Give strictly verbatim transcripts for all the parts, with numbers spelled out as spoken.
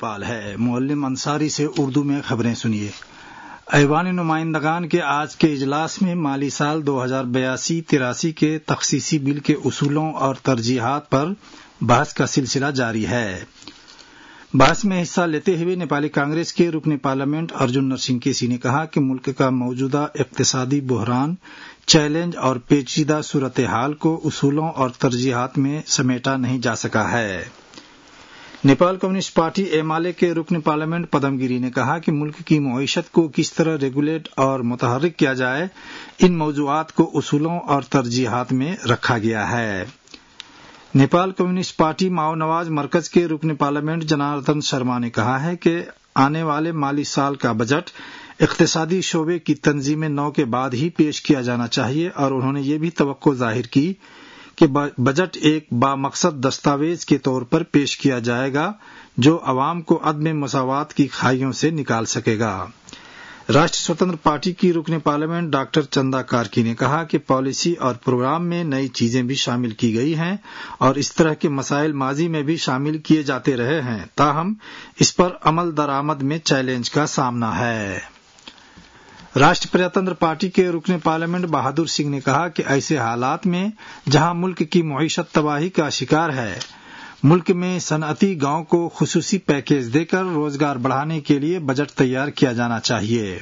نیپال ہے۔ معلم انصاری سے اردو میں خبریں سنیے۔ ایوان نمائندگان کے آج کے اجلاس میں مالی سال دو ہزار بیاسی تراسی کے تخصیصی بل کے اصولوں اور ترجیحات پر بحث کا سلسلہ جاری ہے۔ بحث میں حصہ لیتے ہوئے نیپالی کانگریس کے رکن پارلیمنٹ ارجن نرسنگھ نے کہا کہ ملک کا موجودہ اقتصادی بحران، چیلنج اور پیچیدہ صورتحال کو اصولوں اور ترجیحات میں سمیٹا نہیں جا سکا ہے۔ نیپال کمیونسٹ پارٹی ایمالے کے رکن پارلیمنٹ پدم گیری نے کہا کہ ملک کی معیشت کو کس طرح ریگولیٹ اور متحرک کیا جائے، ان موضوعات کو اصولوں اور ترجیحات میں رکھا گیا ہے۔ نیپال کمیونسٹ پارٹی ماؤ نواز مرکز کے رکن پارلیمنٹ جناردن شرما نے کہا ہے کہ آنے والے مالی سال کا بجٹ اقتصادی شعبے کی تنظیم نو کے بعد ہی پیش کیا جانا چاہیے، اور انہوں نے یہ بھی توقع ظاہر کی کہ بجٹ ایک بامقصد دستاویز کے طور پر پیش کیا جائے گا جو عوام کو عدم مساوات کی کھائیوں سے نکال سکے گا۔ راشٹر سوتنتر پارٹی کی رکن پارلیمنٹ ڈاکٹر چندا کارکی نے کہا کہ پالیسی اور پروگرام میں نئی چیزیں بھی شامل کی گئی ہیں اور اس طرح کے مسائل ماضی میں بھی شامل کیے جاتے رہے ہیں، تاہم اس پر عمل درآمد میں چیلنج کا سامنا ہے۔ راشٹر پرجاتنتر پارٹی کے رکن پارلیمنٹ بہادر سنگھ نے کہا کہ ایسے حالات میں جہاں ملک کی معیشت تباہی کا شکار ہے، ملک میں صنعتی گاؤں کو خصوصی پیکیج دے کر روزگار بڑھانے کے لیے بجٹ تیار کیا جانا چاہیے۔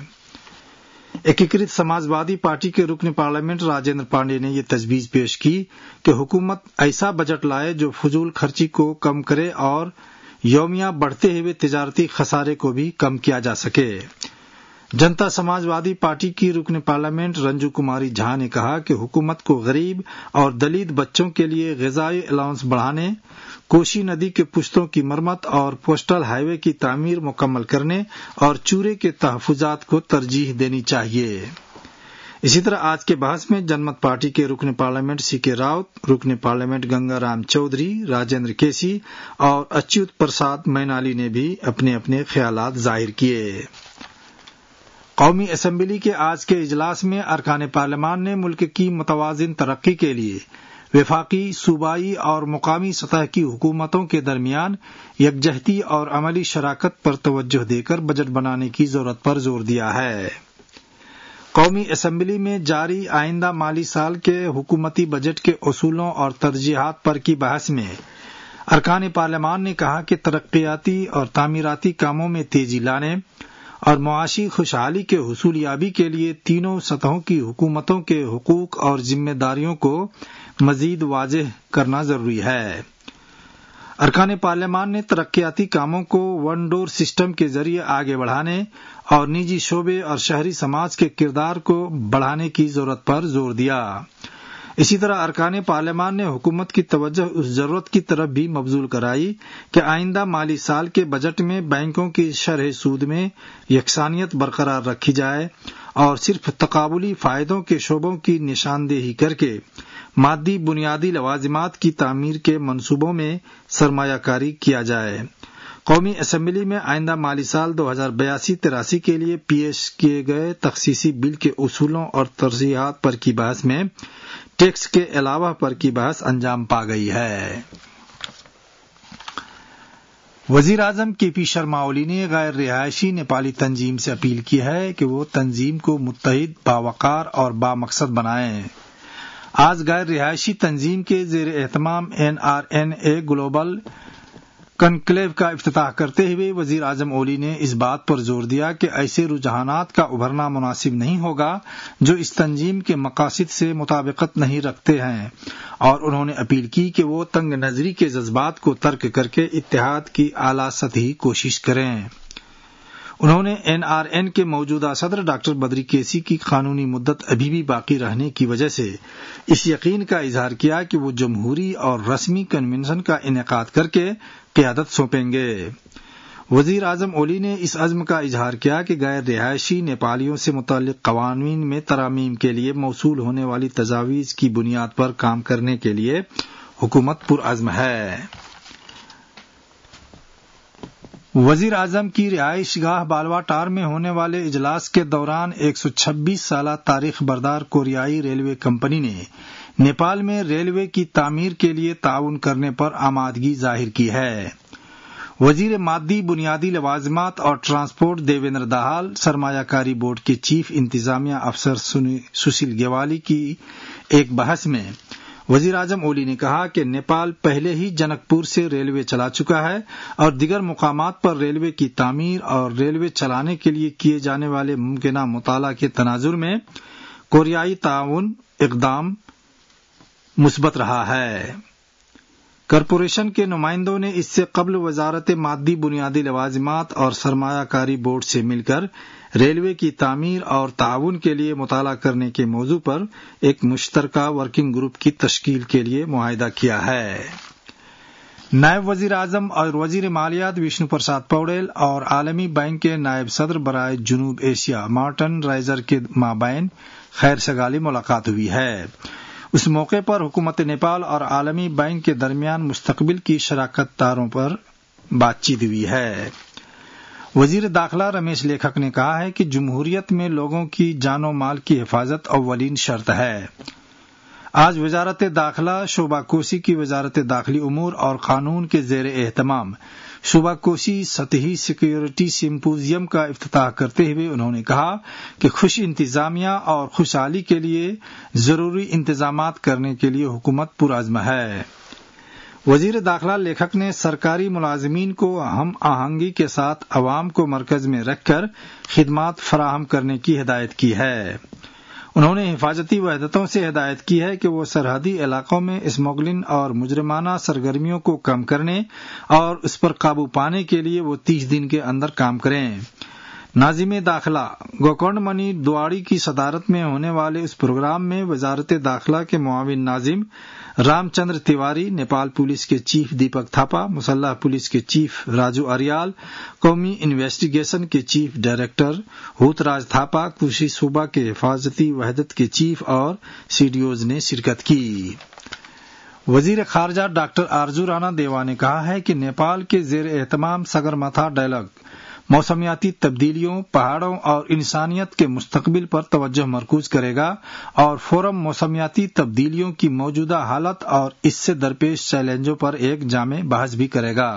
ایکیکرت سماجوادی پارٹی کے رکن پارلیمنٹ راجندر پانڈے نے یہ تجویز پیش کی کہ حکومت ایسا بجٹ لائے جو فضول خرچی کو کم کرے اور یومیہ بڑھتے ہوئے تجارتی خسارے کو بھی کم کیا جا سکے۔ جنتا سماجوادی پارٹی کی رکن پارلیمنٹ رنجو کماری جھا نے کہا کہ حکومت کو غریب اور دلت بچوں کے لیے غذائی الاؤنس بڑھانے، کوشی ندی کے پشتوں کی مرمت اور پوسٹل ہائی وے کی تعمیر مکمل کرنے اور چورے کے تحفظات کو ترجیح دینی چاہیے۔ اسی طرح آج کے بحث میں جنمت پارٹی کے رکن پارلیمنٹ سی کے راؤت، رکن پارلیمنٹ گنگا رام چودھری، راجندر کیسی اور اچیوت پرساد مینالی نے بھی اپنے اپنے خیالات ظاہر کیے۔ قومی اسمبلی کے آج کے اجلاس میں ارکان پارلیمان نے ملک کی متوازن ترقی کے لیے وفاقی، صوبائی اور مقامی سطح کی حکومتوں کے درمیان یکجہتی اور عملی شراکت پر توجہ دے کر بجٹ بنانے کی ضرورت پر زور دیا ہے۔ قومی اسمبلی میں جاری آئندہ مالی سال کے حکومتی بجٹ کے اصولوں اور ترجیحات پر کی بحث میں ارکان پارلیمان نے کہا کہ ترقیاتی اور تعمیراتی کاموں میں تیزی لانے اور معاشی خوشحالی کے حصولیابی کے لیے تینوں سطحوں کی حکومتوں کے حقوق اور ذمہ داریوں کو مزید واضح کرنا ضروری ہے۔ ارکان پارلیمان نے ترقیاتی کاموں کو ون ڈور سسٹم کے ذریعے آگے بڑھانے اور نجی شعبے اور شہری سماج کے کردار کو بڑھانے کی ضرورت پر زور دیا۔ اسی طرح ارکان پارلیمان نے حکومت کی توجہ اس ضرورت کی طرف بھی مبذول کرائی کہ آئندہ مالی سال کے بجٹ میں بینکوں کی شرح سود میں یکسانیت برقرار رکھی جائے اور صرف تقابلی فائدوں کے شعبوں کی نشاندہی کر کے مادی بنیادی لوازمات کی تعمیر کے منصوبوں میں سرمایہ کاری کیا جائے۔ قومی اسمبلی میں آئندہ مالی سال دو ہزار بیاسی تراسی کے لیے پیش کیے گئے تخصیصی بل کے اصولوں اور ترجیحات پر کی بحث میں ٹیکس کے علاوہ پر کی بحث انجام پا گئی ہے۔ وزیر اعظم کے پی شرما اولی نے غیر رہائشی نیپالی تنظیم سے اپیل کی ہے کہ وہ تنظیم کو متحد، باوقار اور بامقصد بنائیں۔ آج غیر رہائشی تنظیم کے زیر اہتمام N R N A global conclave کا افتتاح کرتے ہوئے وزیر اعظم اولی نے اس بات پر زور دیا کہ ایسے رجحانات کا ابھرنا مناسب نہیں ہوگا جو اس تنظیم کے مقاصد سے مطابقت نہیں رکھتے ہیں، اور انہوں نے اپیل کی کہ وہ تنگ نظری کے جذبات کو ترک کر کے اتحاد کی اعلیٰ سطحی کوشش کریں۔ انہوں نے این آر این کے موجودہ صدر ڈاکٹر بدری کیسی کی قانونی مدت ابھی بھی باقی رہنے کی وجہ سے اس یقین کا اظہار کیا کہ وہ جمہوری اور رسمی کنونشن کا انعقاد کر کے قیادت سونپیں گے۔ وزیر اعظم اولی نے اس عزم کا اظہار کیا کہ غیر رہائشی نیپالیوں سے متعلق قوانین میں ترامیم کے لیے موصول ہونے والی تجاویز کی بنیاد پر کام کرنے کے لیے حکومت پرعزم ہے۔ وزیر اعظم کی رہائش گاہ بالواٹار میں ہونے والے اجلاس کے دوران ایک سو چھبیس سالہ تاریخ بردار کوریائی ریلوے کمپنی نے نیپال میں ریلوے کی تعمیر کے لیے تعاون کرنے پر آمادگی ظاہر کی ہے۔ وزیر مادی بنیادی لوازمات اور ٹرانسپورٹ دیویندر دہال سرمایہ کاری بورڈ کے چیف انتظامیہ افسر سشیل گیوالی کی ایک بحث میں وزیر اعظم اولی نے کہا کہ نیپال پہلے ہی جنک پور سے ریلوے چلا چکا ہے اور دیگر مقامات پر ریلوے کی تعمیر اور ریلوے چلانے کے لیے کیے جانے والے ممکنہ مطالعہ کے تناظر میں کوریائی تعاون اقدام مثبت رہا ہے۔ کارپوریشن کے نمائندوں نے اس سے قبل وزارت مادی بنیادی لوازمات اور سرمایہ کاری بورڈ سے مل کر ریلوے کی تعمیر اور تعاون کے لیے مطالعہ کرنے کے موضوع پر ایک مشترکہ ورکنگ گروپ کی تشکیل کے لیے معاہدہ کیا ہے۔ نائب وزیر اعظم اور وزیر مالیات وشنو پرساد پوڈیل اور عالمی بینک کے نائب صدر برائے جنوب ایشیا مارٹن رائزر کے مابین خیر سگالی ملاقات ہوئی ہے۔ اس موقع پر حکومت نیپال اور عالمی بینک کے درمیان مستقبل کی شراکت داروں پر بات چیت ہوئی ہے۔ وزیر داخلہ رمیش لیکھک نے کہا ہے کہ جمہوریت میں لوگوں کی جان و مال کی حفاظت اولین شرط ہے۔ آج وزارت داخلہ شعبہ کوسی کی وزارت داخلی امور اور قانون کے زیر اہتمام شعبہ کوسی سطحی سیکیورٹی سمپوزیم کا افتتاح کرتے ہوئے انہوں نے کہا کہ خوش انتظامیہ اور خوشحالی کے لیے ضروری انتظامات کرنے کے لیے حکومت پرعزم ہے۔ وزیر داخلہ لیکھک نے سرکاری ملازمین کو ہم آہنگی کے ساتھ عوام کو مرکز میں رکھ کر خدمات فراہم کرنے کی ہدایت کی ہے۔ انہوں نے حفاظتی وحدتوں سے ہدایت کی ہے کہ وہ سرحدی علاقوں میں اسمگلنگ اور مجرمانہ سرگرمیوں کو کم کرنے اور اس پر قابو پانے کے لیے وہ تیس دن کے اندر کام کریں۔ ناظم داخلہ گوکنڈ منی دواڑی کی صدارت میں ہونے والے اس پروگرام میں وزارت داخلہ کے معاون ناظم رام چندر تیواری، نیپال پولیس کے چیف دیپک تھاپا، مسلح پولیس کے چیف راجو اریال، قومی انویسٹیگیشن کے چیف ڈائریکٹر ہوت راج تھاپا، کوشی صوبہ کے حفاظتی وحدت کے چیف اور سی ڈی اوز نے شرکت کی۔ وزیر خارجہ ڈاکٹر آرزو رانا دیوا نے کہا ہے کہ نیپال کے زیر اہتمام سگرماتھا ڈائیلاگ موسمیاتی تبدیلیوں، پہاڑوں اور انسانیت کے مستقبل پر توجہ مرکوز کرے گا اور فورم موسمیاتی تبدیلیوں کی موجودہ حالت اور اس سے درپیش چیلنجوں پر ایک جامع بحث بھی کرے گا۔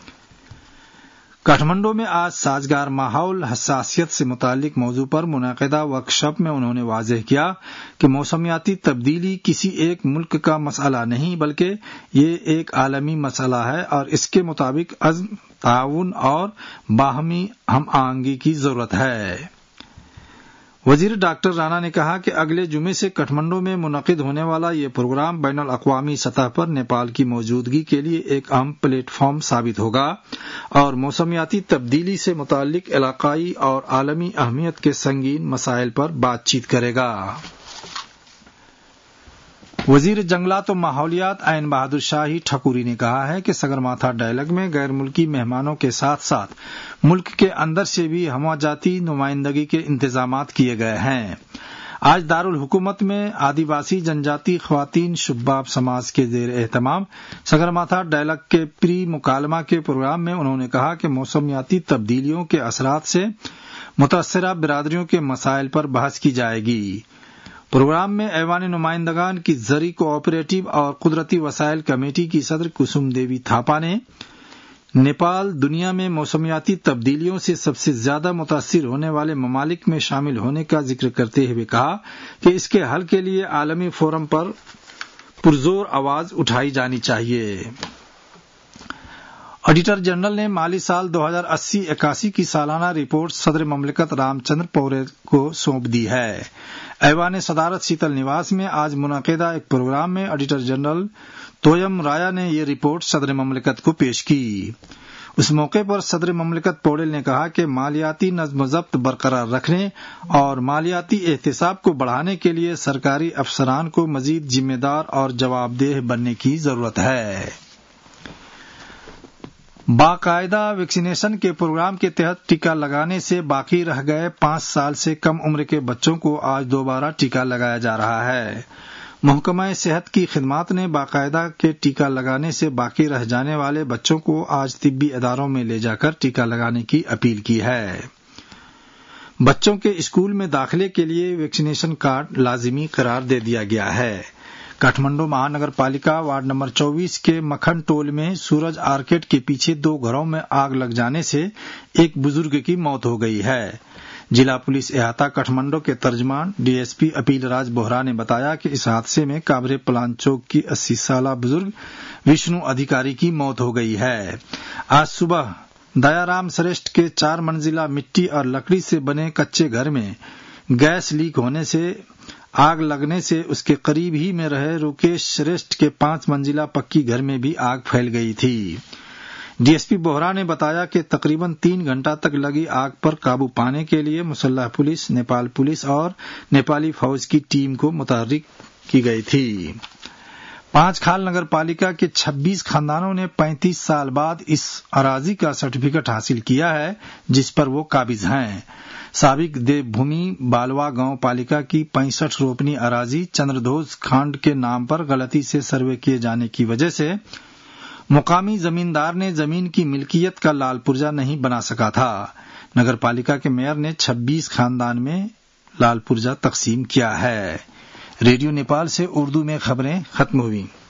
کاٹھمنڈو میں آج سازگار ماحول حساسیت سے متعلق موضوع پر منعقدہ ورکشاپ میں انہوں نے واضح کیا کہ موسمیاتی تبدیلی کسی ایک ملک کا مسئلہ نہیں بلکہ یہ ایک عالمی مسئلہ ہے اور اس کے مطابق عزم، تعاون اور باہمی ہم آہنگی کی ضرورت ہے۔ وزیر ڈاکٹر رانا نے کہا کہ اگلے جمعے سے کٹھمنڈو میں منعقد ہونے والا یہ پروگرام بین الاقوامی سطح پر نیپال کی موجودگی کے لیے ایک اہم پلیٹ فارم ثابت ہوگا اور موسمیاتی تبدیلی سے متعلق علاقائی اور عالمی اہمیت کے سنگین مسائل پر بات چیت کرے گا۔ وزیر جنگلات و ماحولیات عین بہادر شاہی ٹھکوری نے کہا ہے کہ سگرماتھا ڈائیلاگ میں غیر ملکی مہمانوں کے ساتھ ساتھ ملک کے اندر سے بھی ہمہ جاتی نمائندگی کے انتظامات کیے گئے ہیں۔ آج دارالحکومت میں آدیواسی جنجاتی خواتین شباب سماج کے زیر اہتمام سگرماتھا ڈائیلاگ کے پری مکالمہ کے پروگرام میں انہوں نے کہا کہ موسمیاتی تبدیلیوں کے اثرات سے متاثرہ برادریوں کے مسائل پر بحث کی جائے گی۔ پروگرام میں ایوان نمائندگان کی زرعی کوآپریٹو اور قدرتی وسائل کمیٹی کی صدر کسم دیوی تھاپا نے نیپال دنیا میں موسمیاتی تبدیلیوں سے سب سے زیادہ متاثر ہونے والے ممالک میں شامل ہونے کا ذکر کرتے ہوئے کہا کہ اس کے حل کے لیے عالمی فورم پر پرزور آواز اٹھائی جانی چاہیے۔ آڈیٹر جنرل نے مالی سال دو ہزار اسی اکاسی کی سالانہ رپورٹ صدر مملکت رام چندر پورے کو سونپ دی ہے۔ ایوان صدارت شیتل نواس میں آج منعقدہ ایک پروگرام میں آڈیٹر جنرل تویم رایا نے یہ رپورٹ صدر مملکت کو پیش کی۔ اس موقع پر صدر مملکت پوڈیل نے کہا کہ مالیاتی نظم و ضبط برقرار رکھنے اور مالیاتی احتساب کو بڑھانے کے لیے سرکاری افسران کو مزید ذمہ دار اور جواب دہ بننے کی ضرورت ہے۔ باقاعدہ ویکسینیشن کے پروگرام کے تحت ٹیکہ لگانے سے باقی رہ گئے پانچ سال سے کم عمر کے بچوں کو آج دوبارہ ٹیکہ لگایا جا رہا ہے۔ محکمہ صحت کی خدمات نے باقاعدہ کے ٹیکہ لگانے سے باقی رہ جانے والے بچوں کو آج طبی اداروں میں لے جا کر ٹیکہ لگانے کی اپیل کی ہے۔ بچوں کے اسکول میں داخلے کے لیے ویکسینیشن کارڈ لازمی قرار دے دیا گیا ہے۔ काठमांडू महानगर पालिका वार्ड नंबर चौबीस के मक्खन टोल में सूरज आर्केड के पीछे दो घरों में आग लग जाने से एक बुजुर्ग की मौत हो गई है। जिला पुलिस अहाता काठमांडू के तर्जमान डीएसपी अपील राज बोहरा ने बताया कि इस हादसे में काबरे पलान चौक की अस्सी साला बुजुर्ग विष्णु अधिकारी की मौत हो गई है। आज सुबह दयाराम श्रेष्ठ के चार मंजिला मिट्टी और लकड़ी से बने कच्चे घर में गैस लीक होने से आग लगने से उसके करीब ही में रहे रुकेश श्रेष्ठ के पांच मंजिला पक्की घर में भी आग फैल गई थी। डीएसपी बोहरा ने बताया कि तकरीबन तीन घंटा तक लगी आग पर काबू पाने के लिए मुसल्लह पुलिस, नेपाल पुलिस और नेपाली फौज की टीम को मुतहर्रिक की गई थी। पांच खाल नगर पालिका के छब्बीस खानदानों ने पैंतीस साल बाद इस अराजी का सर्टिफिकेट हासिल किया है जिस पर वो काबिज हैं। साबिक देवभूमि बालवा गांव पालिका की पैंसठ रोपनी अराजी चंद्रध्वज खांड के नाम पर गलती से सर्वे किए जाने की वजह से मुकामी जमींदार ने जमीन की मिल्कियत का लाल पुर्जा नहीं बना सका था। नगर पालिका के मेयर ने छब्बीस खानदान में लाल पुर्जा तकसीम किया है। रेडियो नेपाल से उर्दू में खबरें खत्म हुई।